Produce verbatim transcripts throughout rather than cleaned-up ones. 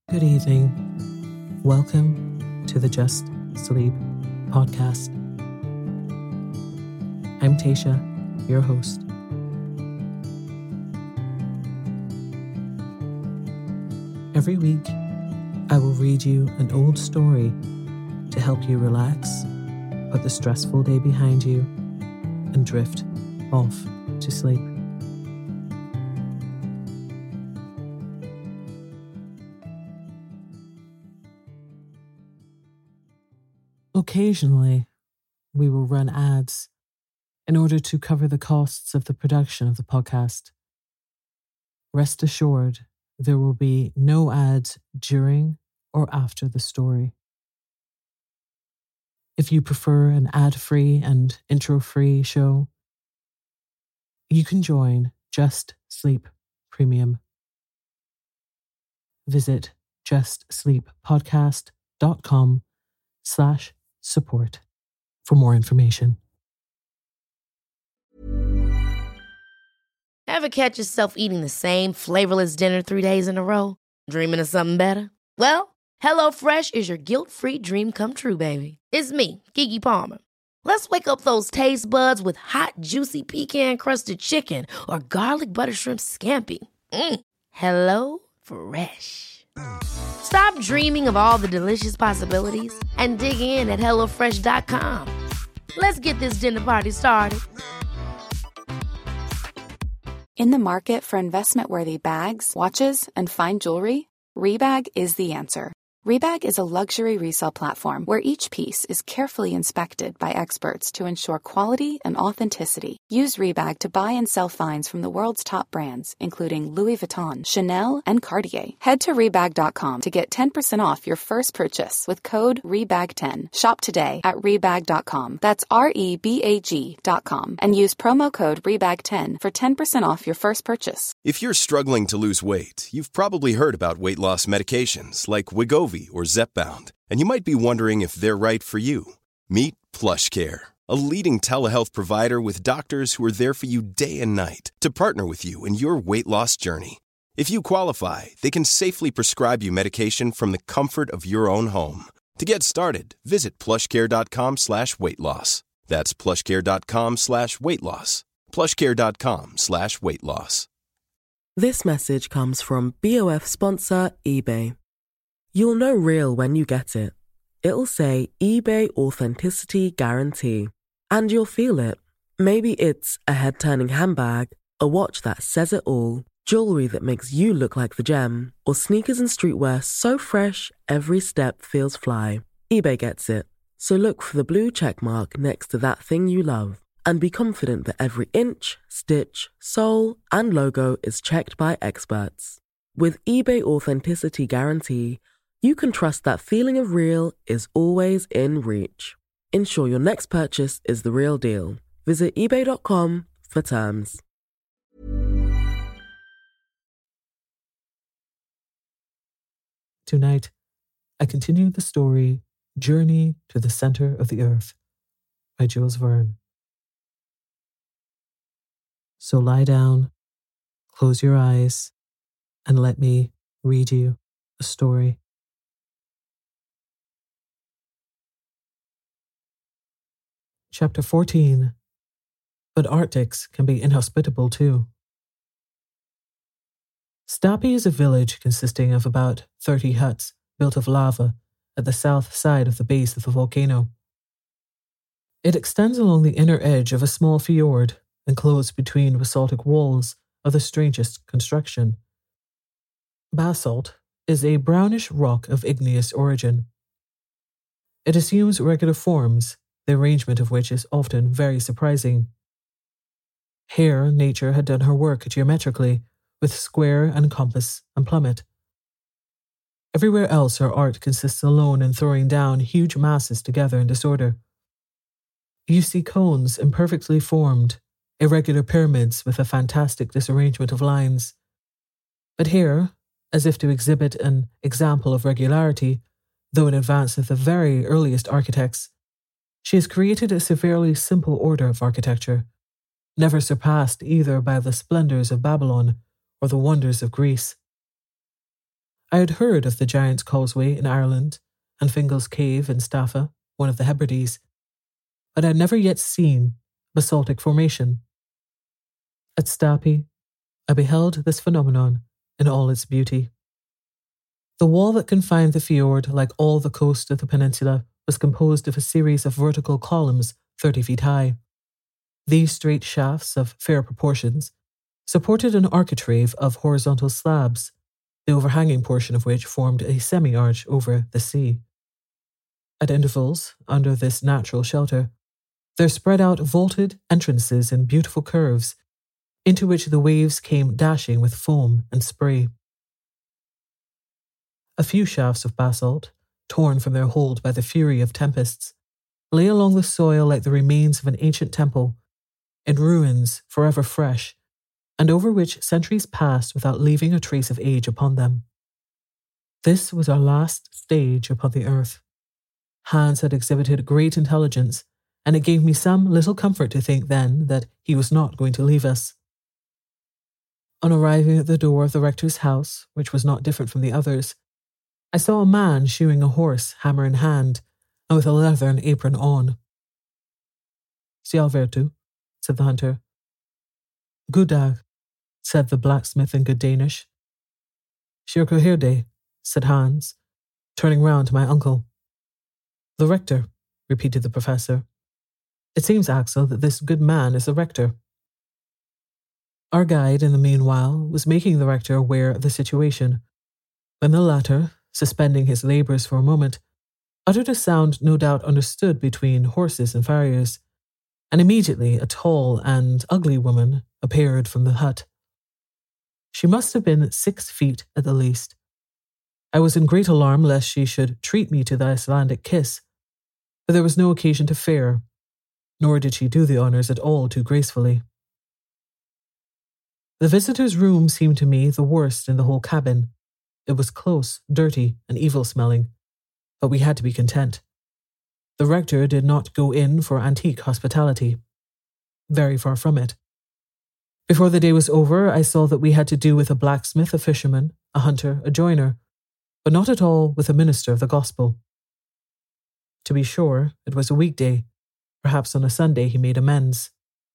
Good evening. Welcome to the Just Sleep podcast. I'm Tasha, your host. Every week, I will read you an old story to help you relax, put the stressful day behind you, and drift off to sleep. Occasionally, we will run ads in order to cover the costs of the production of the podcast. Rest assured, there will be no ads during or after the story. If you prefer an ad-free and intro-free show, you can join Just Sleep Premium. Visit justsleeppodcast.com slash support for more information. Ever catch yourself eating the same flavorless dinner three days in a row? Dreaming of something better? Well, HelloFresh is your guilt-free dream come true, baby. It's me, Keke Palmer. Let's wake up those taste buds with hot, juicy pecan-crusted chicken or garlic butter shrimp scampi. Mm. Hello Fresh. Stop dreaming of all the delicious possibilities and dig in at hello fresh dot com. Let's get this dinner party started. In the market for investment-worthy bags, watches, and fine jewelry, Rebag is the answer. Rebag is a luxury resale platform where each piece is carefully inspected by experts to ensure quality and authenticity. Use Rebag to buy and sell finds from the world's top brands, including Louis Vuitton, Chanel, and Cartier. Head to Rebag dot com to get ten percent off your first purchase with code rebag ten. Shop today at Rebag dot com. That's R E B A G dot com. And use promo code rebag ten for ten percent off your first purchase. If you're struggling to lose weight, you've probably heard about weight loss medications like Wegovy or Zepbound, and you might be wondering if they're right for you. Meet PlushCare, a leading telehealth provider with doctors who are there for you day and night to partner with you in your weight loss journey. If you qualify, they can safely prescribe you medication from the comfort of your own home. To get started, visit plushcare.com slash weight loss. That's plushcare.com slash weight loss. plushcare.com slash weight loss. This message comes from B O F sponsor eBay. You'll know real when you get it. It'll say eBay Authenticity Guarantee. And you'll feel it. Maybe it's a head-turning handbag, a watch that says it all, jewelry that makes you look like the gem, or sneakers and streetwear so fresh every step feels fly. eBay gets it. So look for the blue check mark next to that thing you love. And be confident that every inch, stitch, sole, and logo is checked by experts. With eBay Authenticity Guarantee, you can trust that feeling of real is always in reach. Ensure your next purchase is the real deal. Visit ebay dot com for terms. Tonight, I continue the story Journey to the Center of the Earth by Jules Verne. So lie down, close your eyes, and let me read you a story. Chapter fourteen. But Arctics can be inhospitable too. Stapi is a village consisting of about thirty huts built of lava at the south side of the base of the volcano. It extends along the inner edge of a small fjord, enclosed between basaltic walls of the strangest construction. Basalt is a brownish rock of igneous origin. It assumes regular forms, the arrangement of which is often very surprising. Here, nature had done her work geometrically, with square and compass and plummet. Everywhere else her art consists alone in throwing down huge masses together in disorder. You see cones imperfectly formed, irregular pyramids with a fantastic disarrangement of lines. But here, as if to exhibit an example of regularity, though in advance of the very earliest architects, she has created a severely simple order of architecture, never surpassed either by the splendours of Babylon or the wonders of Greece. I had heard of the Giant's Causeway in Ireland and Fingal's Cave in Staffa, one of the Hebrides, but I had never yet seen basaltic formation. At Stapi, I beheld this phenomenon in all its beauty. The wall that confined the fjord, like all the coast of the peninsula, was composed of a series of vertical columns thirty feet high. These straight shafts of fair proportions supported an architrave of horizontal slabs, the overhanging portion of which formed a semi-arch over the sea. At intervals, under this natural shelter, there spread out vaulted entrances in beautiful curves, into which the waves came dashing with foam and spray. A few shafts of basalt, torn from their hold by the fury of tempests, lay along the soil like the remains of an ancient temple, in ruins forever fresh, and over which centuries passed without leaving a trace of age upon them. This was our last stage upon the earth. Hans had exhibited great intelligence, and it gave me some little comfort to think then that he was not going to leave us. On arriving at the door of the rector's house, which was not different from the others, I saw a man shoeing a horse, hammer in hand, and with a leathern apron on. "Sjalvertu," said the hunter. "Good dag," said the blacksmith in good Danish. "Sjurkoherde," said Hans, turning round to my uncle. "The rector," repeated the professor. "It seems, Axel, that this good man is the rector." Our guide, in the meanwhile, was making the rector aware of the situation, when the latter, suspending his labours for a moment, uttered a sound no doubt understood between horses and farriers, and immediately a tall and ugly woman appeared from the hut. She must have been six feet at the least. I was in great alarm lest she should treat me to the Icelandic kiss, but there was no occasion to fear, nor did she do the honours at all too gracefully. The visitor's room seemed to me the worst in the whole cabin. It was close, dirty, and evil-smelling, but we had to be content. The rector did not go in for antique hospitality. Very far from it. Before the day was over, I saw that we had to do with a blacksmith, a fisherman, a hunter, a joiner, but not at all with a minister of the gospel. To be sure, it was a weekday. Perhaps on a Sunday he made amends.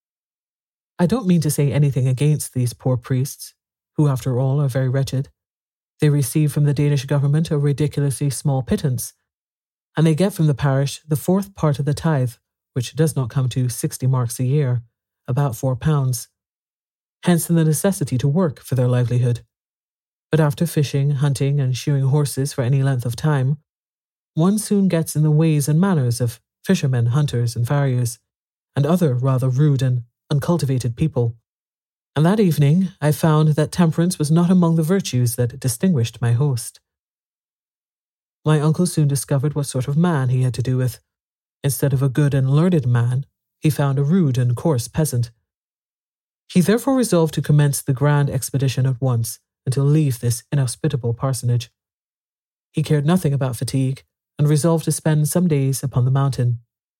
I don't mean to say anything against these poor priests, who after all are very wretched. They receive from the Danish government a ridiculously small pittance, and they get from the parish the fourth part of the tithe, which does not come to sixty marks a year, about four pounds. Hence the necessity to work for their livelihood. But after fishing, hunting, and shoeing horses for any length of time, one soon gets in the ways and manners of fishermen, hunters, and farriers, and other rather rude and uncultivated people. And that evening I found that temperance was not among the virtues that distinguished my host. My uncle soon discovered what sort of man he had to do with. Instead of a good and learned man, he found a rude and coarse peasant. He therefore resolved to commence the grand expedition at once, and to leave this inhospitable parsonage. He cared nothing about fatigue, and resolved to spend some days upon the mountain.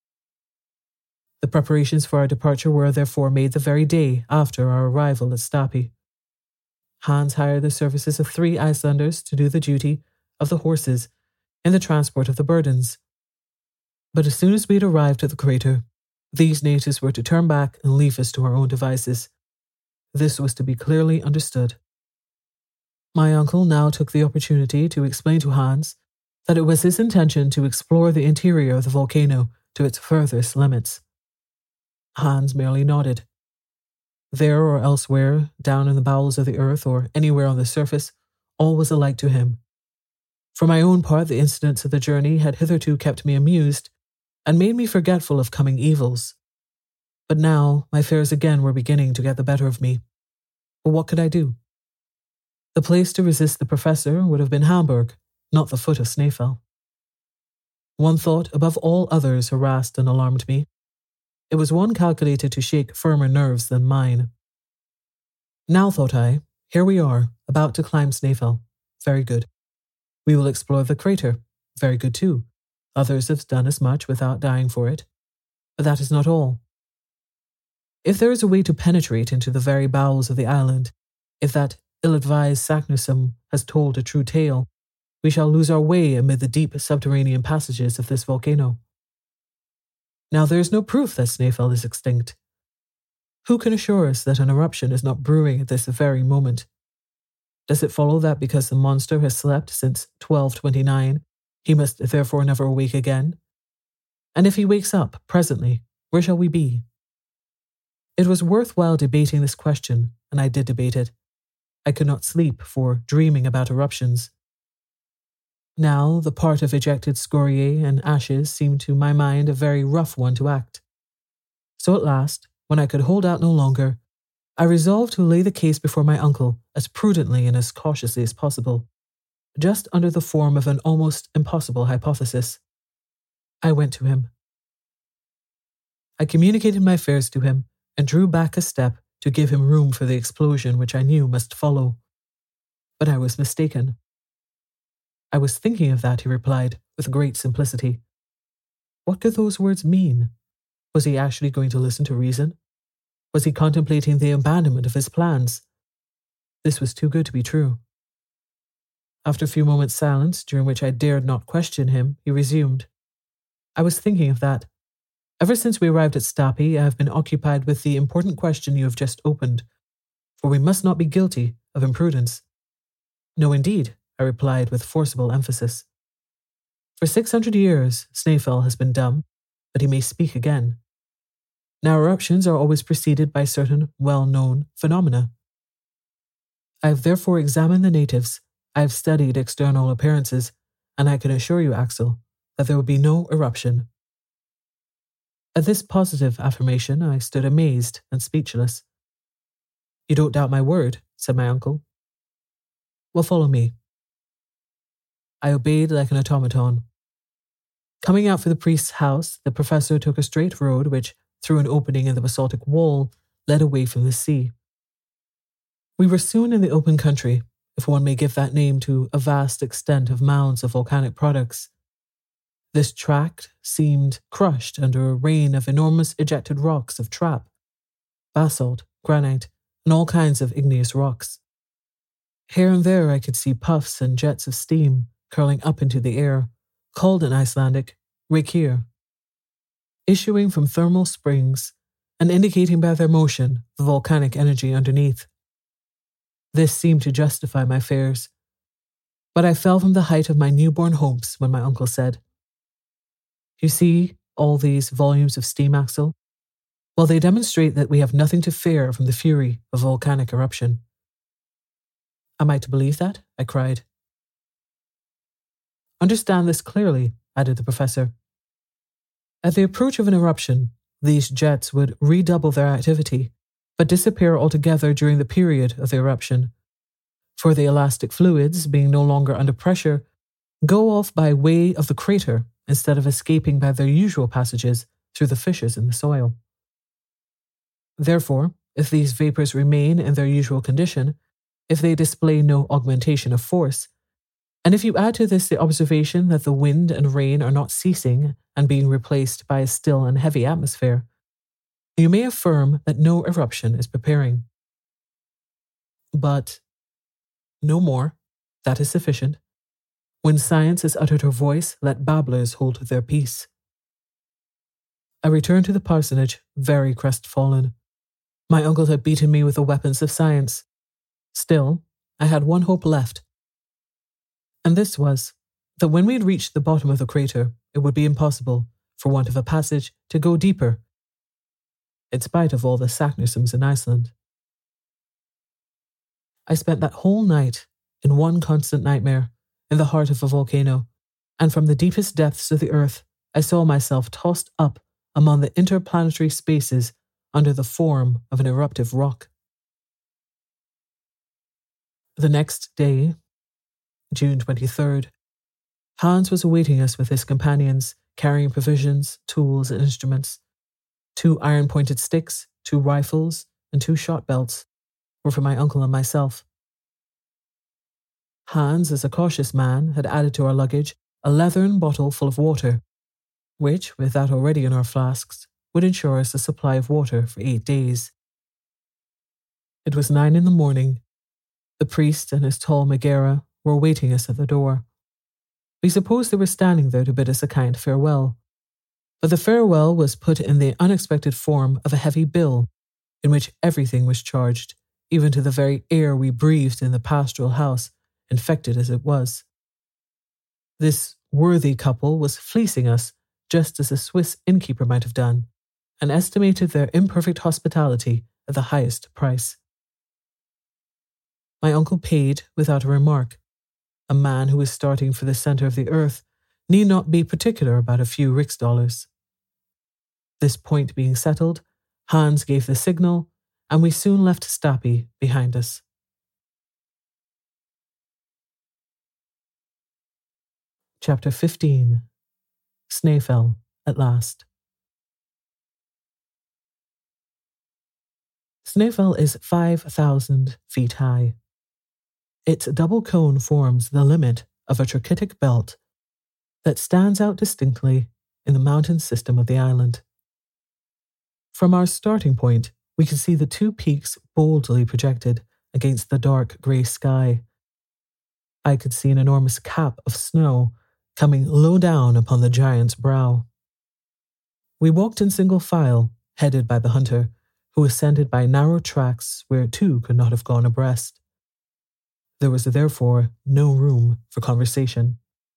The preparations for our departure were therefore made the very day after our arrival at Stapi. Hans hired the services of three Icelanders to do the duty of the horses in the transport of the burdens. But as soon as we had arrived at the crater, these natives were to turn back and leave us to our own devices. This was to be clearly understood. My uncle now took the opportunity to explain to Hans that it was his intention to explore the interior of the volcano to its furthest limits. Hans merely nodded. There or elsewhere, down in the bowels of the earth or anywhere on the surface, all was alike to him. For my own part, the incidents of the journey had hitherto kept me amused and made me forgetful of coming evils. But now my fears again were beginning to get the better of me. But what could I do? The place to resist the professor would have been Hamburg, not the foot of Snæfell. One thought above all others harassed and alarmed me. It was one calculated to shake firmer nerves than mine. Now, thought I, here we are, about to climb Snæfell. Very good. We will explore the crater. Very good too. Others have done as much without dying for it. But that is not all. If there is a way to penetrate into the very bowels of the island, if that ill-advised Saknussemm has told a true tale, we shall lose our way amid the deep subterranean passages of this volcano. Now there is no proof that Snæfell is extinct. Who can assure us that an eruption is not brewing at this very moment? Does it follow that because the monster has slept since twelve twenty-nine, he must therefore never awake again? And if he wakes up presently, where shall we be? It was worthwhile debating this question, and I did debate it. I could not sleep for dreaming about eruptions. Now, the part of ejected scoriae and ashes seemed to my mind a very rough one to act. So at last, when I could hold out no longer, I resolved to lay the case before my uncle as prudently and as cautiously as possible, just under the form of an almost impossible hypothesis. I went to him. I communicated my fears to him and drew back a step to give him room for the explosion which I knew must follow. But I was mistaken. I was thinking of that, he replied, with great simplicity. What could those words mean? Was he actually going to listen to reason? Was he contemplating the abandonment of his plans? This was too good to be true. After a few moments' silence, during which I dared not question him, he resumed. I was thinking of that. Ever since we arrived at Stapi, I have been occupied with the important question you have just opened, for we must not be guilty of imprudence. No, indeed, I replied with forcible emphasis. For six hundred years, Snæfell has been dumb, but he may speak again. Now eruptions are always preceded by certain well-known phenomena. I have therefore examined the natives, I have studied external appearances, and I can assure you, Axel, that there will be no eruption. At this positive affirmation, I stood amazed and speechless. You don't doubt my word, said my uncle. Well, follow me. I obeyed like an automaton. Coming out from the priest's house, the professor took a straight road which, through an opening in the basaltic wall, led away from the sea. We were soon in the open country, if one may give that name to a vast extent of mounds of volcanic products. This tract seemed crushed under a rain of enormous ejected rocks of trap, basalt, granite, and all kinds of igneous rocks. Here and there I could see puffs and jets of steam curling up into the air, called in Icelandic reykir, issuing from thermal springs and indicating by their motion the volcanic energy underneath. This seemed to justify my fears, but I fell from the height of my newborn hopes when my uncle said, You see all these volumes of steam, Axel? Well, they demonstrate that we have nothing to fear from the fury of volcanic eruption. Am I to believe that? I cried. Understand this clearly, added the professor. At the approach of an eruption, these jets would redouble their activity, but disappear altogether during the period of the eruption, for the elastic fluids, being no longer under pressure, go off by way of the crater instead of escaping by their usual passages through the fissures in the soil. Therefore, if these vapors remain in their usual condition, if they display no augmentation of force, and if you add to this the observation that the wind and rain are not ceasing and being replaced by a still and heavy atmosphere, you may affirm that no eruption is preparing. But no more, that is sufficient. When science has uttered her voice, let babblers hold their peace. I returned to the parsonage, very crestfallen. My uncle had beaten me with the weapons of science. Still, I had one hope left. And this was, that when we had reached the bottom of the crater, it would be impossible, for want of a passage, to go deeper, in spite of all the Saknussemm's in Iceland. I spent that whole night in one constant nightmare, in the heart of a volcano, and from the deepest depths of the earth, I saw myself tossed up among the interplanetary spaces under the form of an eruptive rock. The next day, June twenty-third, Hans was awaiting us with his companions, carrying provisions, tools, and instruments. Two iron-pointed sticks, two rifles, and two shot belts were for my uncle and myself. Hans, as a cautious man, had added to our luggage a leathern bottle full of water, which, with that already in our flasks, would ensure us a supply of water for eight days. It was nine in the morning, The priest and his tall Megara were awaiting us at the door. We supposed they were standing there to bid us a kind farewell, but the farewell was put in the unexpected form of a heavy bill, in which everything was charged, even to the very air we breathed in the pastoral house, infected as it was. This worthy couple was fleecing us just as a Swiss innkeeper might have done, and estimated their imperfect hospitality at the highest price. My uncle paid without a remark. A man who was starting for the centre of the earth need not be particular about a few rix dollars. This point being settled, Hans gave the signal, and we soon left Stapi behind us. Chapter fifteen. Snaefell at last. Snaefell is five thousand feet high. Its double cone forms the limit of a trachytic belt that stands out distinctly in the mountain system of the island. From our starting point, we can see the two peaks boldly projected against the dark grey sky. I could see an enormous cap of snow coming low down upon the giant's brow. We walked in single file, headed by the hunter, who ascended by narrow tracks where two could not have gone abreast. There was therefore no room for conversation.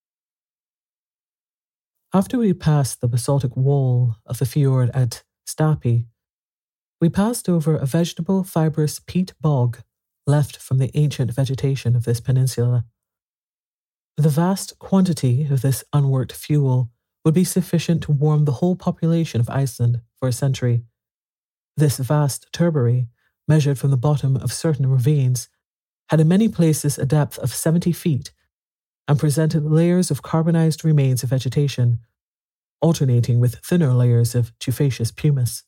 After we passed the basaltic wall of the fjord at Stapi, we passed over a vegetable fibrous peat bog left from the ancient vegetation of this peninsula. The vast quantity of this unworked fuel would be sufficient to warm the whole population of Iceland for a century. This vast turbary, measured from the bottom of certain ravines, had in many places a depth of seventy feet and presented layers of carbonized remains of vegetation, alternating with thinner layers of tufaceous pumice.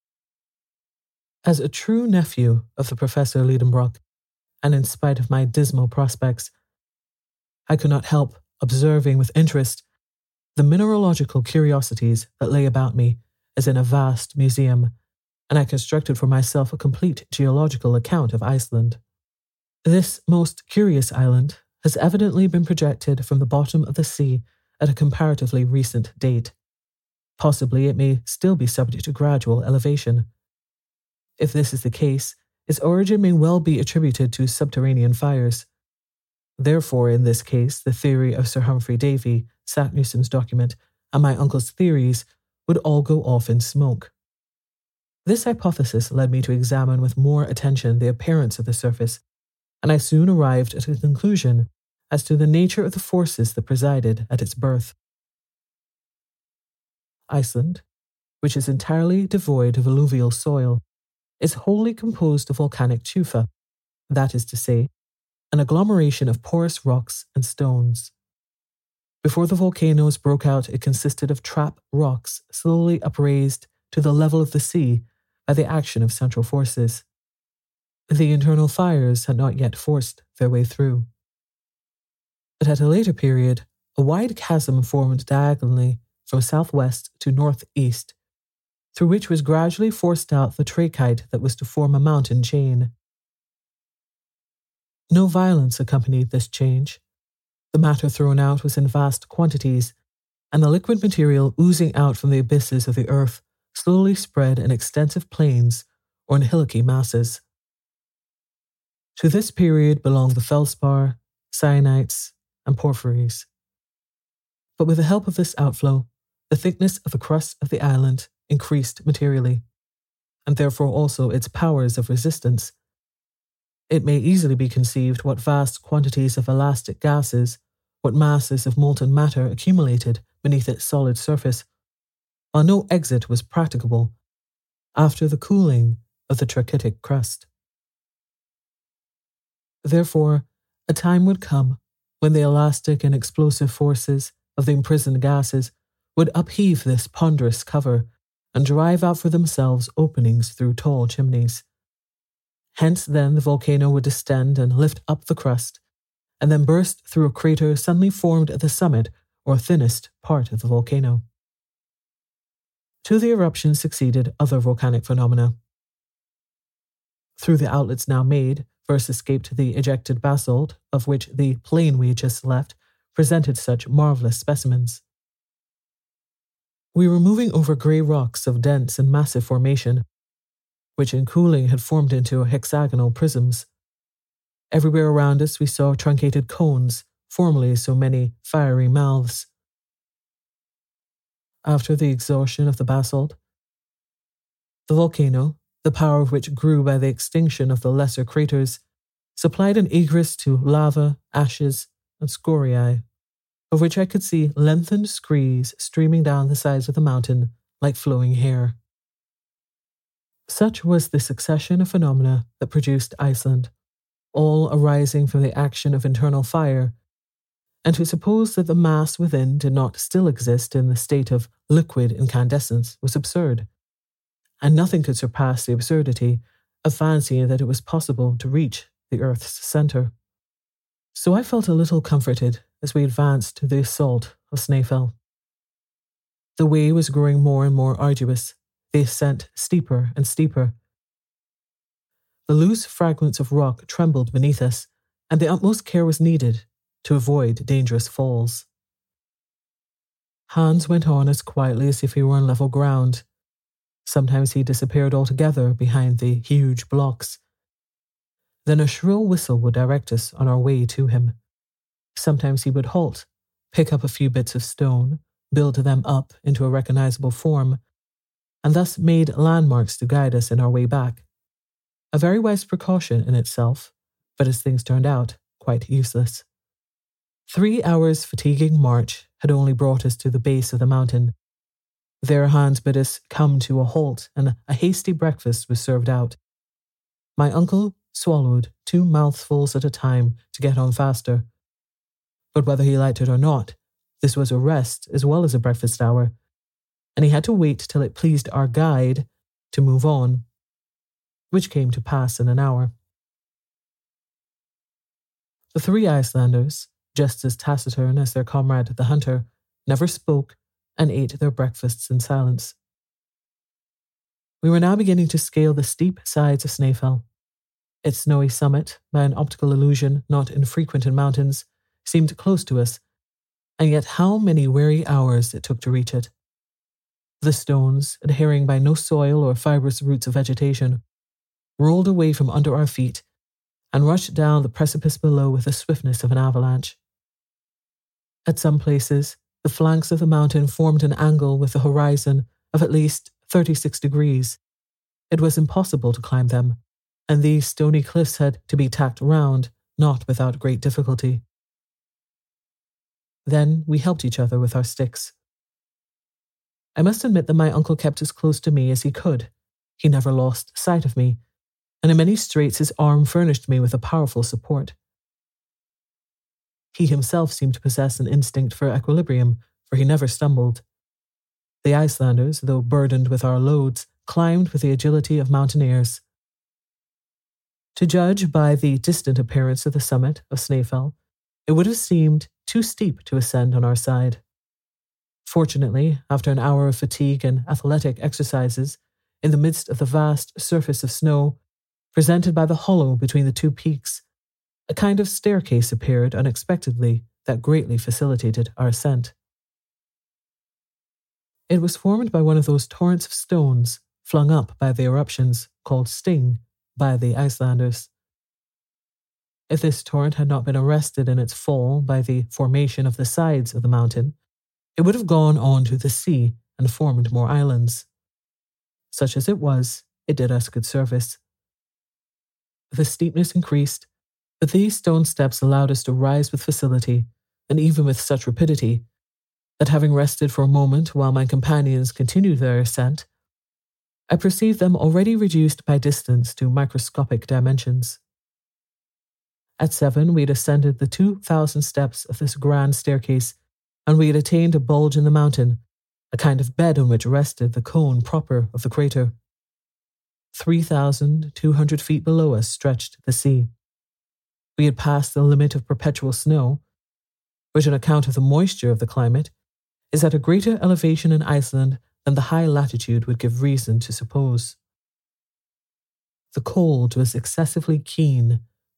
As a true nephew of the Professor Liedenbrock, and in spite of my dismal prospects, I could not help observing with interest the mineralogical curiosities that lay about me as in a vast museum, and I constructed for myself a complete geological account of Iceland. This most curious island has evidently been projected from the bottom of the sea at a comparatively recent date. Possibly it may still be subject to gradual elevation. If this is the case, its origin may well be attributed to subterranean fires. Therefore, in this case, the theory of Sir Humphrey Davy, Saknussemm's document, and my uncle's theories would all go off in smoke. This hypothesis led me to examine with more attention the appearance of the surface, and I soon arrived at a conclusion as to the nature of the forces that presided at its birth. Iceland, which is entirely devoid of alluvial soil, is wholly composed of volcanic tufa, that is to say, an agglomeration of porous rocks and stones. Before the volcanoes broke out, it consisted of trap rocks slowly upraised to the level of the sea by the action of central forces. The internal fires had not yet forced their way through. But at a later period, a wide chasm formed diagonally from southwest to northeast, through which was gradually forced out the trachyte that was to form a mountain chain. No violence accompanied this change. The matter thrown out was in vast quantities, and the liquid material oozing out from the abysses of the earth slowly spread in extensive plains or in hillocky masses. To this period belonged the feldspar, syenites, and porphyries. But with the help of this outflow, the thickness of the crust of the island increased materially, and therefore also its powers of resistance. It may easily be conceived what vast quantities of elastic gases, what masses of molten matter accumulated beneath its solid surface, while no exit was practicable after the cooling of the trachytic crust. Therefore, a time would come when the elastic and explosive forces of the imprisoned gases would upheave this ponderous cover and drive out for themselves openings through tall chimneys. Hence then the volcano would distend and lift up the crust, and then burst through a crater suddenly formed at the summit or thinnest part of the volcano. To the eruption succeeded other volcanic phenomena. Through the outlets now made first escaped the ejected basalt, of which the plain we had just left presented such marvellous specimens. We were moving over grey rocks of dense and massive formation, which in cooling had formed into hexagonal prisms. Everywhere around us we saw truncated cones, formerly so many fiery mouths. After the exhaustion of the basalt, the volcano, the power of which grew by the extinction of the lesser craters, supplied an egress to lava, ashes, and scoriae, of which I could see lengthened screes streaming down the sides of the mountain like flowing hair. Such was the succession of phenomena that produced Iceland, all arising from the action of internal fire, and to suppose that the mass within did not still exist in the state of liquid incandescence was absurd, and nothing could surpass the absurdity of fancying that it was possible to reach the earth's centre. So I felt a little comforted as we advanced to the assault of Snaefell. The way was growing more and more arduous, the ascent steeper and steeper. The loose fragments of rock trembled beneath us, and the utmost care was needed to avoid dangerous falls. Hans went on as quietly as if he were on level ground. Sometimes he disappeared altogether behind the huge blocks. Then a shrill whistle would direct us on our way to him. Sometimes he would halt, pick up a few bits of stone, build them up into a recognizable form, and thus made landmarks to guide us in our way back. A very wise precaution in itself, but as things turned out, quite useless. Three hours' fatiguing march had only brought us to the base of the mountain. There Hans bid us come to a halt, and a hasty breakfast was served out. My uncle swallowed two mouthfuls at a time to get on faster. But whether he liked it or not, this was a rest as well as a breakfast hour, and he had to wait till it pleased our guide to move on, which came to pass in an hour. The three Icelanders, just as taciturn as their comrade the hunter, never spoke and ate their breakfasts in silence. We were now beginning to scale the steep sides of Snaefell. Its snowy summit, by an optical illusion not infrequent in mountains, seemed close to us, and yet how many weary hours it took to reach it. The stones, adhering by no soil or fibrous roots of vegetation, rolled away from under our feet and rushed down the precipice below with the swiftness of an avalanche. At some places, the flanks of the mountain formed an angle with the horizon of at least thirty-six degrees. It was impossible to climb them, and these stony cliffs had to be tacked round, not without great difficulty. Then we helped each other with our sticks. I must admit that my uncle kept as close to me as he could. He never lost sight of me, and in many straits his arm furnished me with a powerful support. He himself seemed to possess an instinct for equilibrium, for he never stumbled. The Icelanders, though burdened with our loads, climbed with the agility of mountaineers. To judge by the distant appearance of the summit of Snaefell, it would have seemed too steep to ascend on our side. Fortunately, after an hour of fatigue and athletic exercises, in the midst of the vast surface of snow, presented by the hollow between the two peaks, a kind of staircase appeared unexpectedly that greatly facilitated our ascent. It was formed by one of those torrents of stones flung up by the eruptions, called Sting, by the Icelanders. If this torrent had not been arrested in its fall by the formation of the sides of the mountain, it would have gone on to the sea and formed more islands. Such as it was, it did us good service. The steepness increased, but these stone steps allowed us to rise with facility, and even with such rapidity, that having rested for a moment while my companions continued their ascent, I perceived them already reduced by distance to microscopic dimensions. At seven, we had ascended the two thousand steps of this grand staircase, and we had attained a bulge in the mountain, a kind of bed on which rested the cone proper of the crater. Three thousand two hundred feet below us stretched the sea. We had passed the limit of perpetual snow, which on account of the moisture of the climate is at a greater elevation in Iceland than the high latitude would give reason to suppose. The cold was excessively keen,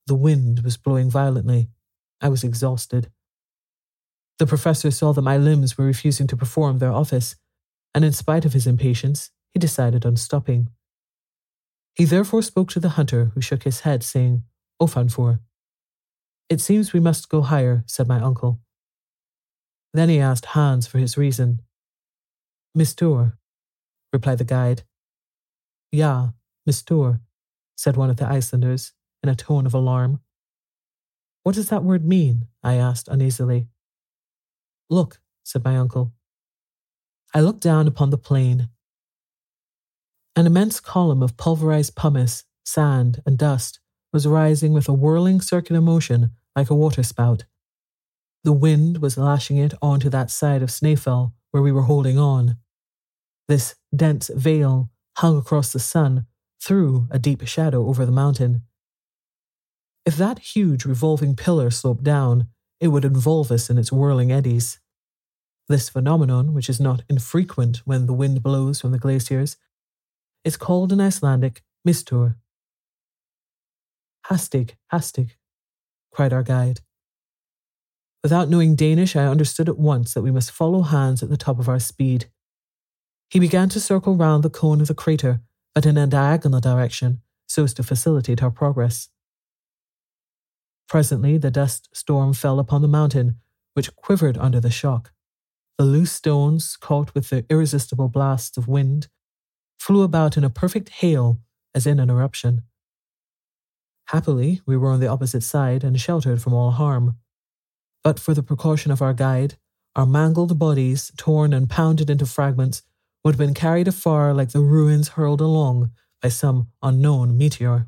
The wind was blowing violently. I was exhausted. The professor saw that my limbs were refusing to perform their office, and in spite of his impatience, he decided on stopping. He therefore spoke to the hunter, who shook his head, saying, "Ofanfor." "It seems we must go higher," said my uncle. Then he asked Hans for his reason. "Mistur," replied the guide. "Ja, mistur," said one of the Icelanders, in a tone of alarm. "What does that word mean?" I asked uneasily. "Look," said my uncle. I looked down upon the plain. An immense column of pulverized pumice, sand, and dust was rising with a whirling circular motion like a waterspout. The wind was lashing it onto that side of Snæfell where we were holding on. This dense veil hung across the sun, threw a deep shadow over the mountain. If that huge revolving pillar sloped down, it would involve us in its whirling eddies. This phenomenon, which is not infrequent when the wind blows from the glaciers, is called in Icelandic mistur. "Hastig, hastig," cried our guide. Without knowing Danish, I understood at once that we must follow Hans at the top of our speed. He began to circle round the cone of the crater, but in a diagonal direction, so as to facilitate our progress. Presently, the dust storm fell upon the mountain, which quivered under the shock. The loose stones, caught with the irresistible blasts of wind, flew about in a perfect hail as in an eruption. Happily, we were on the opposite side and sheltered from all harm. But for the precaution of our guide, our mangled bodies, torn and pounded into fragments, would have been carried afar like the ruins hurled along by some unknown meteor.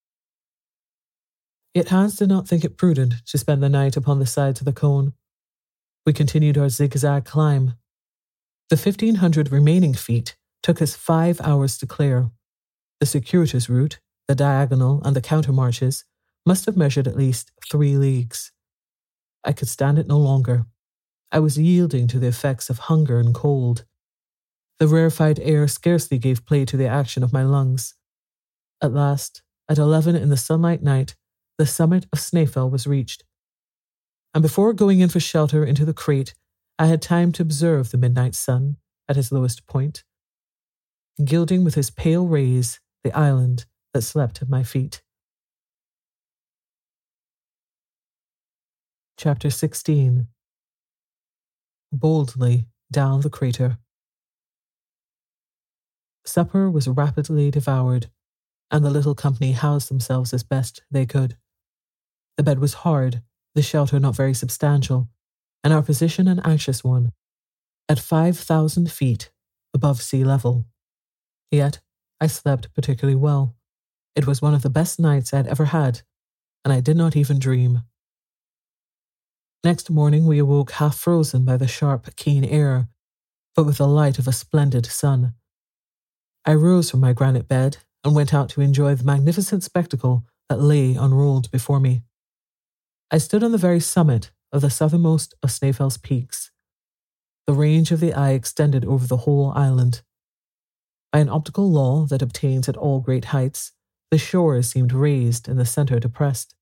Yet Hans did not think it prudent to spend the night upon the sides of the cone. We continued our zigzag climb. The fifteen hundred remaining feet took us five hours to clear. The circuitous route, the diagonal, and the countermarches must have measured at least three leagues. I could stand it no longer. I was yielding to the effects of hunger and cold. The rarefied air scarcely gave play to the action of my lungs. At last, at eleven in the sunlight night, the summit of Snæfell was reached, and before going in for shelter into the crate, I had time to observe the midnight sun at his lowest point, gilding with his pale rays the island that slept at my feet. Chapter sixteen. Boldly down the crater. Supper was rapidly devoured, and the little company housed themselves as best they could. The bed was hard, the shelter not very substantial, and our position an anxious one, at five thousand feet above sea level. Yet I slept particularly well. It was one of the best nights I had ever had, and I did not even dream. Next morning we awoke half frozen by the sharp, keen air, but with the light of a splendid sun. I rose from my granite bed and went out to enjoy the magnificent spectacle that lay unrolled before me. I stood on the very summit of the southernmost of Snæfell's peaks. The range of the eye extended over the whole island. By an optical law that obtains at all great heights, the shores seemed raised and the centre depressed.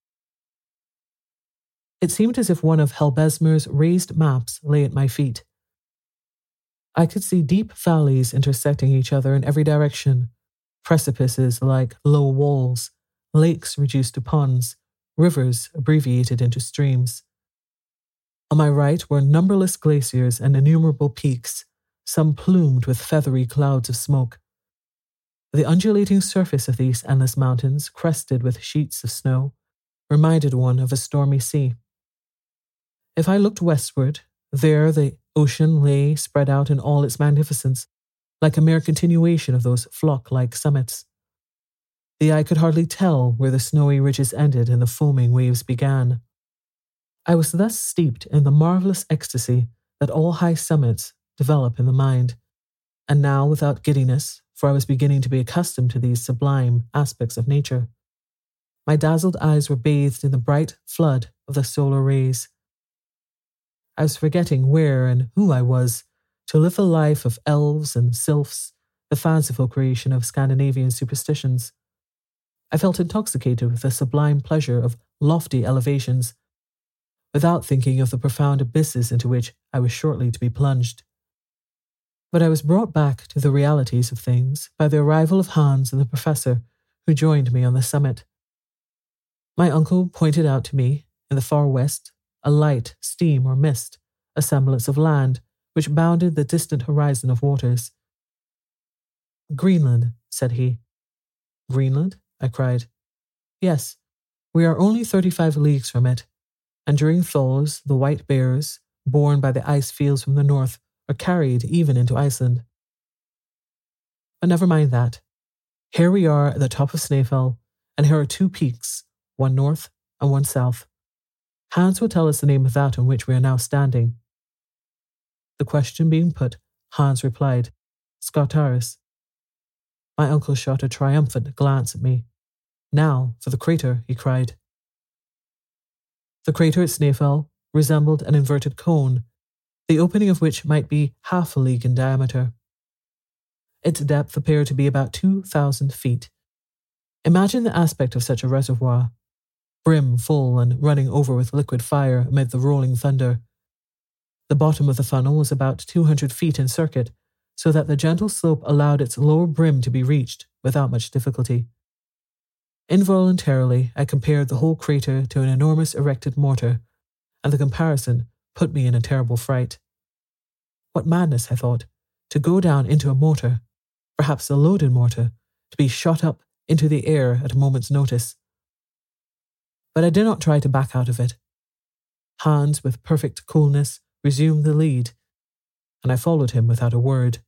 It seemed as if one of Helbesmer's raised maps lay at my feet. I could see deep valleys intersecting each other in every direction, precipices like low walls, lakes reduced to ponds, rivers abbreviated into streams. On my right were numberless glaciers and innumerable peaks, some plumed with feathery clouds of smoke. The undulating surface of these endless mountains, crested with sheets of snow, reminded one of a stormy sea. If I looked westward, there the ocean lay spread out in all its magnificence, like a mere continuation of those flock-like summits. The eye could hardly tell where the snowy ridges ended and the foaming waves began. I was thus steeped in the marvellous ecstasy that all high summits develop in the mind, and now without giddiness, for I was beginning to be accustomed to these sublime aspects of nature. My dazzled eyes were bathed in the bright flood of the solar rays. I was forgetting where and who I was, to live the life of elves and sylphs, the fanciful creation of Scandinavian superstitions. I felt intoxicated with the sublime pleasure of lofty elevations, without thinking of the profound abysses into which I was shortly to be plunged. But I was brought back to the realities of things by the arrival of Hans and the professor, who joined me on the summit. My uncle pointed out to me, in the far west, a light steam or mist, a semblance of land, which bounded the distant horizon of waters. "Greenland," said he. "Greenland?" I cried. "Yes, we are only thirty-five leagues from it, and during thaws the white bears, borne by the ice fields from the north, are carried even into Iceland. But never mind that. Here we are at the top of Snæfell, and here are two peaks, one north and one south. Hans will tell us the name of that on which we are now standing." The question being put, Hans replied, "Scartaris." My uncle shot a triumphant glance at me. "Now for the crater," he cried. The crater at Snæfell resembled an inverted cone, the opening of which might be half a league in diameter. Its depth appeared to be about two thousand feet. Imagine the aspect of such a reservoir, brim full and running over with liquid fire amid the rolling thunder. The bottom of the funnel was about two hundred feet in circuit, so that the gentle slope allowed its lower brim to be reached without much difficulty. Involuntarily, I compared the whole crater to an enormous erected mortar, and the comparison put me in a terrible fright. What madness, I thought, to go down into a mortar, perhaps a loaded mortar, to be shot up into the air at a moment's notice. But I did not try to back out of it. Hans, with perfect coolness, resumed the lead, and I followed him without a word.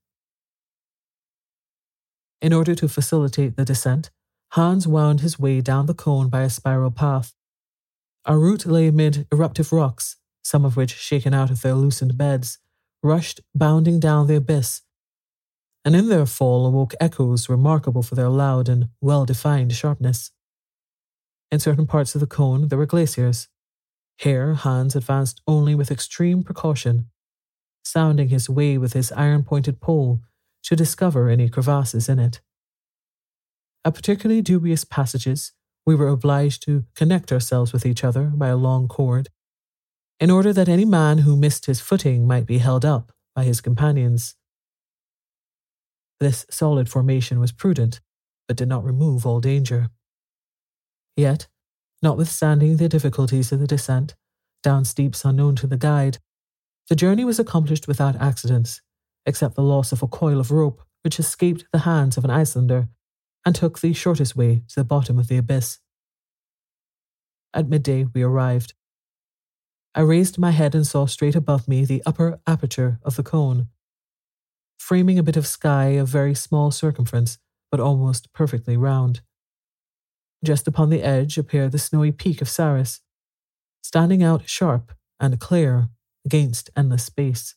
In order to facilitate the descent, Hans wound his way down the cone by a spiral path. Our route lay amid eruptive rocks, some of which, shaken out of their loosened beds, rushed bounding down the abyss, and in their fall awoke echoes remarkable for their loud and well-defined sharpness. In certain parts of the cone there were glaciers. Here Hans advanced only with extreme precaution, sounding his way with his iron-pointed pole to discover any crevasses in it. At particularly dubious passages, we were obliged to connect ourselves with each other by a long cord, in order that any man who missed his footing might be held up by his companions. This solid formation was prudent, but did not remove all danger. Yet, notwithstanding the difficulties of the descent, down steeps unknown to the guide, the journey was accomplished without accidents, except the loss of a coil of rope which escaped the hands of an Icelander and took the shortest way to the bottom of the abyss. At midday we arrived. I raised my head and saw straight above me the upper aperture of the cone, framing a bit of sky of very small circumference, but almost perfectly round. Just upon the edge appeared the snowy peak of Saris, standing out sharp and clear against endless space.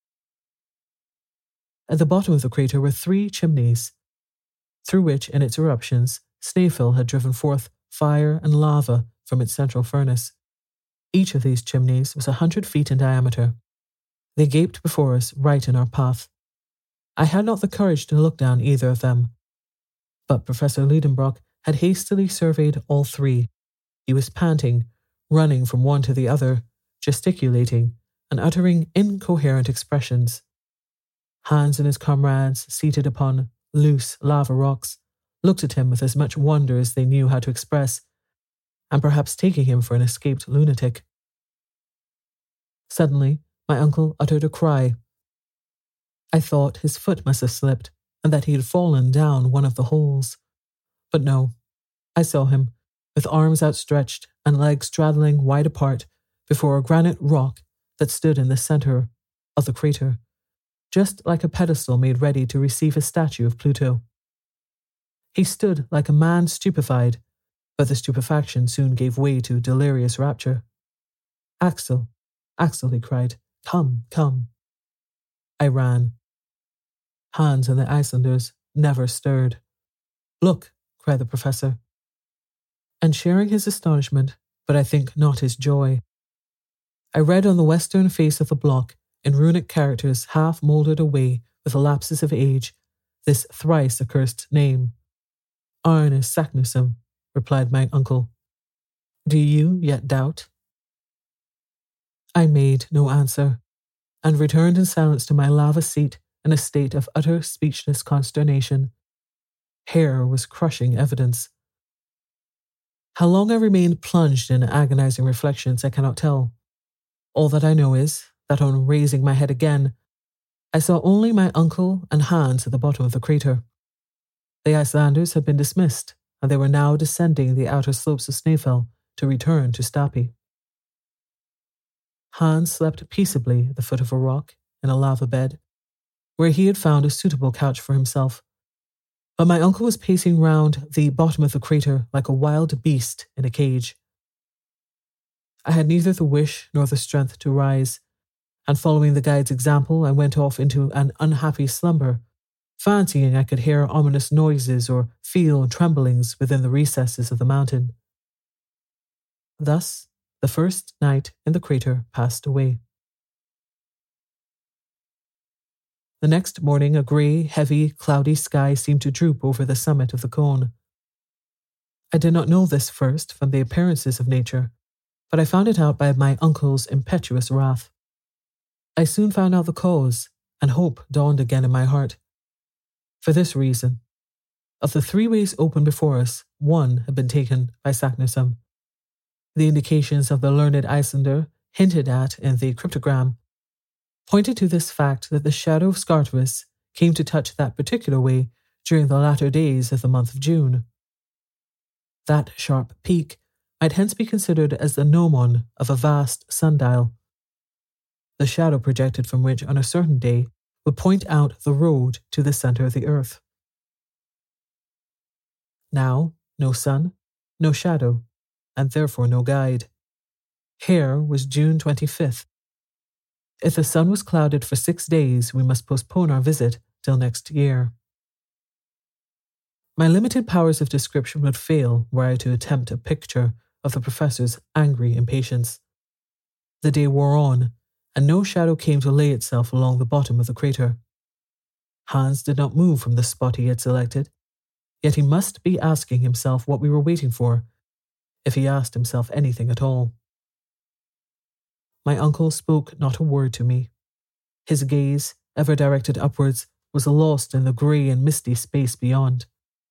At the bottom of the crater were three chimneys, through which, in its eruptions, Snæfell had driven forth fire and lava from its central furnace. Each of these chimneys was a hundred feet in diameter. They gaped before us right in our path. I had not the courage to look down either of them, but Professor Liedenbrock had hastily surveyed all three. He was panting, running from one to the other, gesticulating, and uttering incoherent expressions. Hans and his comrades, seated upon loose lava rocks, looked at him with as much wonder as they knew how to express, and perhaps taking him for an escaped lunatic. Suddenly, my uncle uttered a cry. I thought his foot must have slipped, and that he had fallen down one of the holes. But no, I saw him, with arms outstretched and legs straddling wide apart, before a granite rock that stood in the centre of the crater, just like a pedestal made ready to receive a statue of Pluto. He stood like a man stupefied, but the stupefaction soon gave way to delirious rapture. "Axel, Axel," he cried, "come, come." I ran. Hans and the Icelanders never stirred. "Look," cried the professor. And sharing his astonishment, but I think not his joy, I read on the western face of the block, in runic characters half mouldered away with the lapses of age, this thrice accursed name, Arne Saknussemm, replied my uncle. Do you yet doubt? I made no answer, and returned in silence to my lava seat in a state of utter speechless consternation. Hair was crushing evidence. How long I remained plunged in agonizing reflections I cannot tell. All that I know is that on raising my head again, I saw only my uncle and Hans at the bottom of the crater. The Icelanders had been dismissed, and they were now descending the outer slopes of Snæfell to return to Stapi. Hans slept peaceably at the foot of a rock in a lava bed, where he had found a suitable couch for himself. But my uncle was pacing round the bottom of the crater like a wild beast in a cage. I had neither the wish nor the strength to rise, and following the guide's example, I went off into an unhappy slumber, fancying I could hear ominous noises or feel tremblings within the recesses of the mountain. Thus, the first night in the crater passed away. The next morning, a grey, heavy, cloudy sky seemed to droop over the summit of the cone. I did not know this first from the appearances of nature, but I found it out by my uncle's impetuous wrath. I soon found out the cause, and hope dawned again in my heart. For this reason: of the three ways open before us, one had been taken by Saknussemm. The indications of the learned Icelander, hinted at in the cryptogram, pointed to this fact that the shadow of Skartaris came to touch that particular way during the latter days of the month of June. That sharp peak might hence be considered as the gnomon of a vast sundial, the shadow projected from which on a certain day would point out the road to the centre of the earth. Now, no sun, no shadow, and therefore no guide. Here was June twenty-fifth. If the sun was clouded for six days, we must postpone our visit till next year. My limited powers of description would fail were I to attempt a picture of the professor's angry impatience. The day wore on, and no shadow came to lay itself along the bottom of the crater. Hans did not move from the spot he had selected, yet he must be asking himself what we were waiting for, if he asked himself anything at all. My uncle spoke not a word to me. His gaze, ever directed upwards, was lost in the grey and misty space beyond.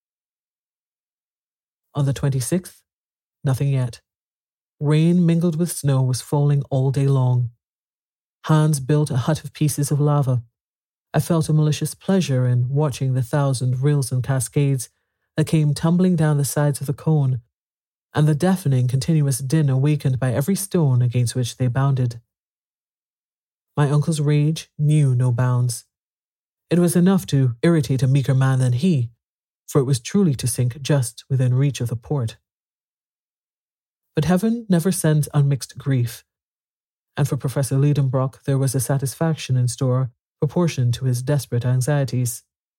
On the twenty-sixth, nothing yet. Rain mingled with snow was falling all day long. Hans built a hut of pieces of lava. I felt a malicious pleasure in watching the thousand rills and cascades that came tumbling down the sides of the cone, and the deafening continuous din awakened by every stone against which they bounded. My uncle's rage knew no bounds. It was enough to irritate a meeker man than he, for it was truly to sink just within reach of the port. But heaven never sends unmixed grief, and for Professor Liedenbrock there was a satisfaction in store proportioned to his desperate anxieties.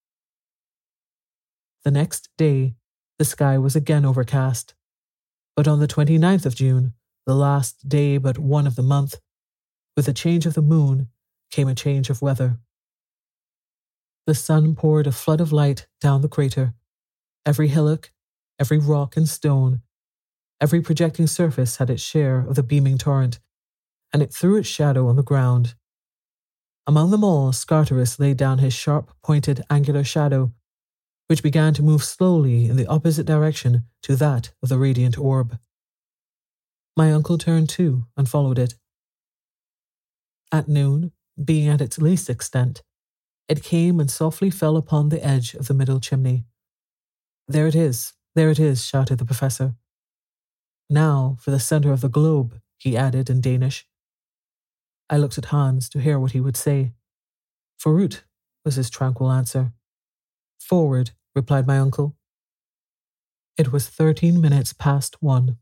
The next day, the sky was again overcast, but on the twenty-ninth of June, the last day but one of the month, with the change of the moon came a change of weather. The sun poured a flood of light down the crater. Every hillock, every rock and stone, every projecting surface had its share of the beaming torrent, and it threw its shadow on the ground. Among them all, Skartaris laid down his sharp-pointed angular shadow, which began to move slowly in the opposite direction to that of the radiant orb. My uncle turned too and followed it. At noon, being at its least extent, it came and softly fell upon the edge of the middle chimney. "There it is, there it is," shouted the professor. "Now for the centre of the globe," he added in Danish. I looked at Hans to hear what he would say. "Forut," was his tranquil answer. "Forward," replied my uncle. It was thirteen minutes past one.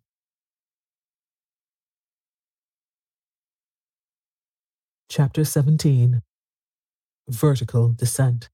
Chapter seventeen. Vertical Descent.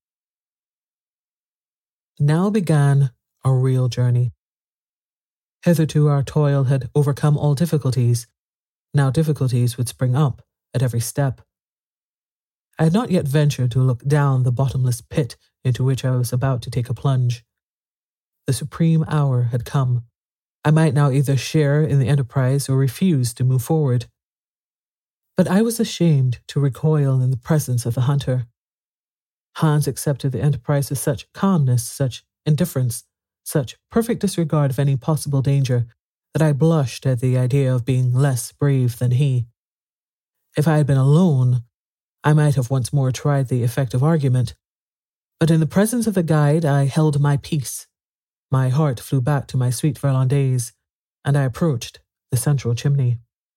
Now began our real journey. Hitherto our toil had overcome all difficulties. Now difficulties would spring up at every step. I had not yet ventured to look down the bottomless pit into which I was about to take a plunge. The supreme hour had come. I might now either share in the enterprise or refuse to move forward. But I was ashamed to recoil in the presence of the hunter. Hans accepted the enterprise with such calmness, such indifference, such perfect disregard of any possible danger, that I blushed at the idea of being less brave than he. If I had been alone, I might have once more tried the effect of argument, but in the presence of the guide I held my peace. My heart flew back to my sweet Verlandaise, and I approached the central chimney.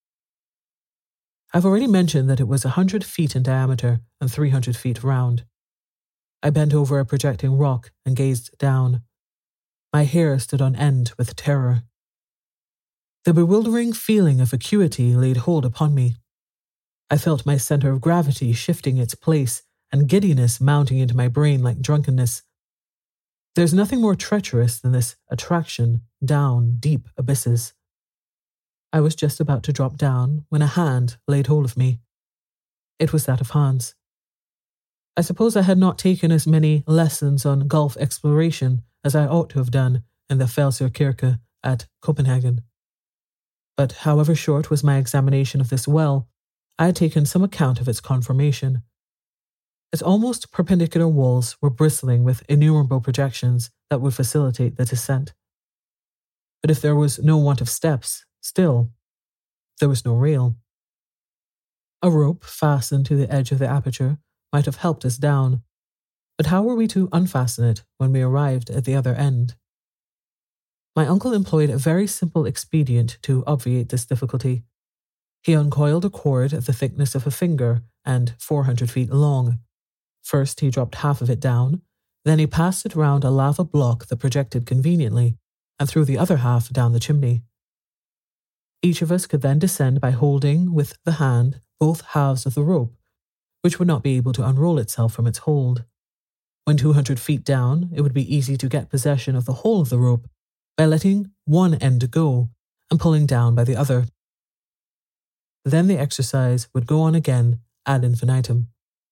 I've already mentioned that it was a hundred feet in diameter and three hundred feet round. I bent over a projecting rock and gazed down. My hair stood on end with terror. The bewildering feeling of vacuity laid hold upon me. I felt my center of gravity shifting its place and giddiness mounting into my brain like drunkenness. There's nothing more treacherous than this attraction down deep abysses. I was just about to drop down when a hand laid hold of me. It was that of Hans. I suppose I had not taken as many lessons on Gulf exploration as I ought to have done in the Felsirkirke at Copenhagen. But however short was my examination of this well, I had taken some account of its conformation. Its almost perpendicular walls were bristling with innumerable projections that would facilitate the descent. But if there was no want of steps, still, there was no rail. A rope fastened to the edge of the aperture might have helped us down, but how were we to unfasten it when we arrived at the other end? My uncle employed a very simple expedient to obviate this difficulty. He uncoiled a cord of the thickness of a finger and four hundred feet long. First he dropped half of it down, then he passed it round a lava block that projected conveniently, and threw the other half down the chimney. Each of us could then descend by holding with the hand both halves of the rope, which would not be able to unroll itself from its hold. When two hundred feet down, it would be easy to get possession of the whole of the rope by letting one end go and pulling down by the other. Then the exercise would go on again ad infinitum.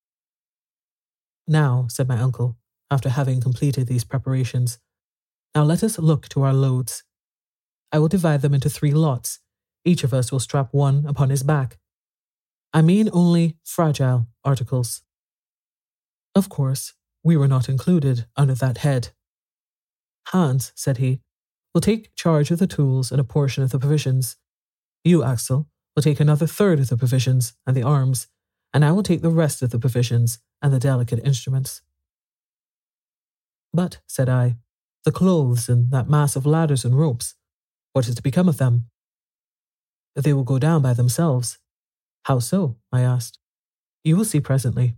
Now, said my uncle, after having completed these preparations, now let us look to our loads. I will divide them into three lots. Each of us will strap one upon his back. I mean only fragile articles. Of course, we were not included under that head. Hans, said he, will take charge of the tools and a portion of the provisions. You, Axel, will take another third of the provisions and the arms, and I will take the rest of the provisions and the delicate instruments. But, said I, the clothes and that mass of ladders and ropes, what is to become of them? They will go down by themselves. How so? I asked. You will see presently.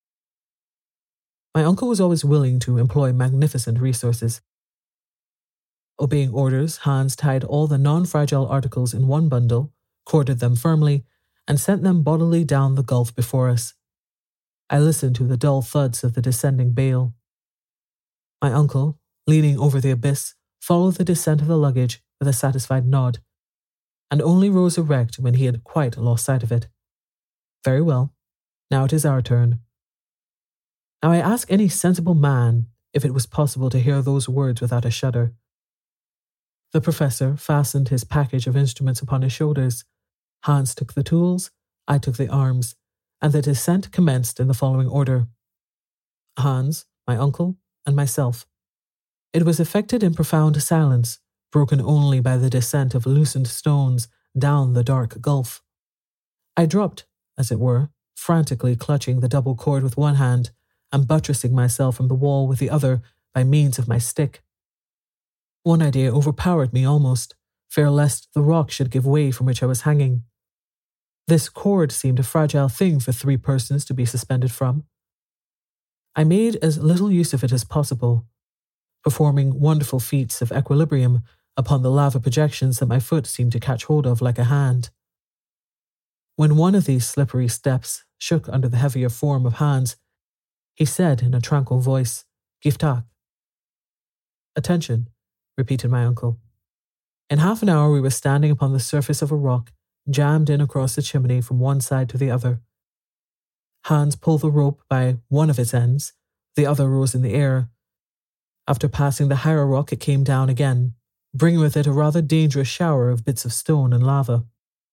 My uncle was always willing to employ magnificent resources. Obeying orders, Hans tied all the non-fragile articles in one bundle, corded them firmly, and sent them bodily down the gulf before us. I listened to the dull thuds of the descending bale. My uncle, leaning over the abyss, followed the descent of the luggage with a satisfied nod, and only rose erect when he had quite lost sight of it. Very well, now it is our turn. Now I ask any sensible man if it was possible to hear those words without a shudder. The professor fastened his package of instruments upon his shoulders. Hans took the tools, I took the arms, and the descent commenced in the following order. Hans, my uncle, and myself. It was effected in profound silence, broken only by the descent of loosened stones down the dark gulf. I dropped, as it were, frantically clutching the double cord with one hand and buttressing myself from the wall with the other by means of my stick. One idea overpowered me almost, fear lest the rock should give way from which I was hanging. This cord seemed a fragile thing for three persons to be suspended from. I made as little use of it as possible, performing wonderful feats of equilibrium upon the lava projections that my foot seemed to catch hold of like a hand. When one of these slippery steps shook under the heavier form of Hans, he said in a tranquil voice, "Give tak." "Attention," repeated my uncle. In half an hour we were standing upon the surface of a rock, jammed in across the chimney from one side to the other. Hans pulled the rope by one of its ends, the other rose in the air. After passing the higher rock it came down again, bringing with it a rather dangerous shower of bits of stone and lava.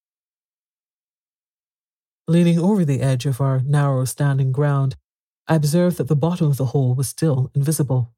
Leaning over the edge of our narrow standing ground, I observed that the bottom of the hole was still invisible.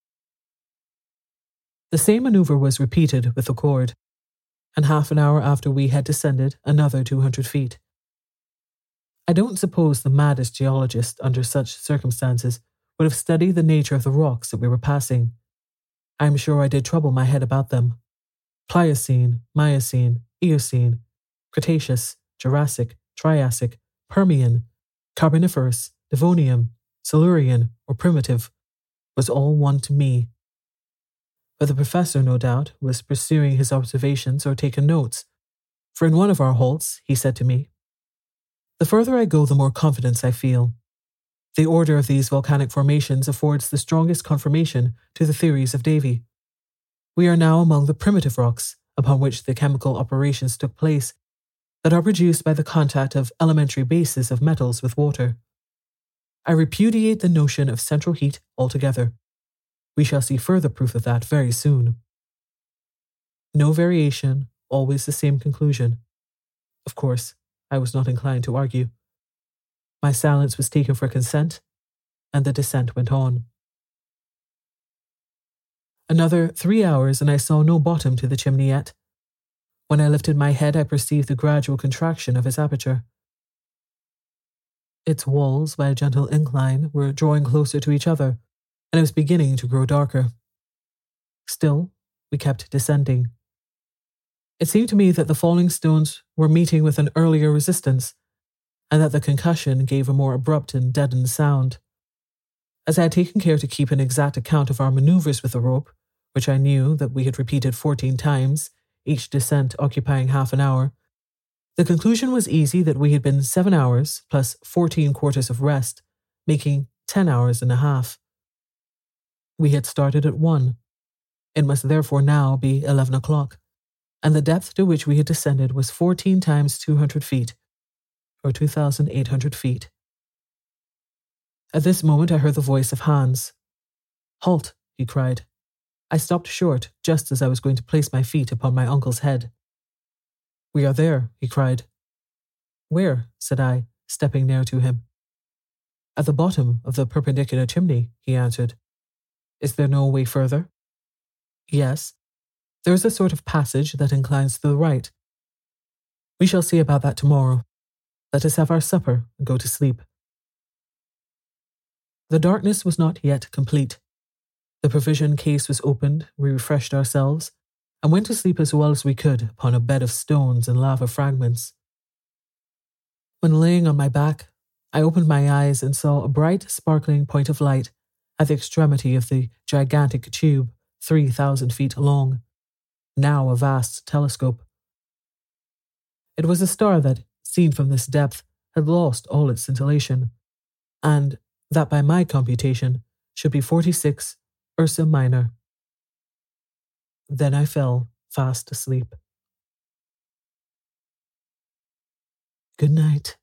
The same maneuver was repeated with the cord, and half an hour after we had descended another two hundred feet. I don't suppose the maddest geologist under such circumstances would have studied the nature of the rocks that we were passing. I am sure I did trouble my head about them. Pliocene, Miocene, Eocene, Cretaceous, Jurassic, Triassic, Permian, Carboniferous, Devonian, Silurian, or Primitive was all one to me. But the professor, no doubt, was pursuing his observations or taking notes, for in one of our halts he said to me, "The further I go, the more confidence I feel. The order of these volcanic formations affords the strongest confirmation to the theories of Davy. We are now among the primitive rocks upon which the chemical operations took place that are produced by the contact of elementary bases of metals with water. I repudiate the notion of central heat altogether. We shall see further proof of that very soon." No variation, always the same conclusion. Of course, I was not inclined to argue. My silence was taken for consent, and the descent went on. Another three hours and I saw no bottom to the chimney yet. When I lifted my head, I perceived the gradual contraction of its aperture. Its walls, by a gentle incline, were drawing closer to each other, and it was beginning to grow darker. Still, we kept descending. It seemed to me that the falling stones were meeting with an earlier resistance, and that the concussion gave a more abrupt and deadened sound. As I had taken care to keep an exact account of our maneuvers with the rope, which I knew that we had repeated fourteen times, each descent occupying half an hour, the conclusion was easy that we had been seven hours plus fourteen quarters of rest, making ten hours and a half. We had started at one. It must therefore now be eleven o'clock, and the depth to which we had descended was fourteen times two hundred feet, or two thousand eight hundred feet. At this moment I heard the voice of Hans. "Halt," he cried. I stopped short just as I was going to place my feet upon my uncle's head. "We are there," he cried. "Where?" said I, stepping near to him. "At the bottom of the perpendicular chimney," he answered. "Is there no way further?" "Yes. There is a sort of passage that inclines to the right. We shall see about that tomorrow. Let us have our supper and go to sleep." The darkness was not yet complete. The provision case was opened, we refreshed ourselves, and went to sleep as well as we could upon a bed of stones and lava fragments. When laying on my back, I opened my eyes and saw a bright, sparkling point of light at the extremity of the gigantic tube, three thousand feet long, now a vast telescope. It was a star that, seen from this depth, had lost all its scintillation, and that by my computation should be forty-six Ursa Minor. Then I fell fast asleep. Good night.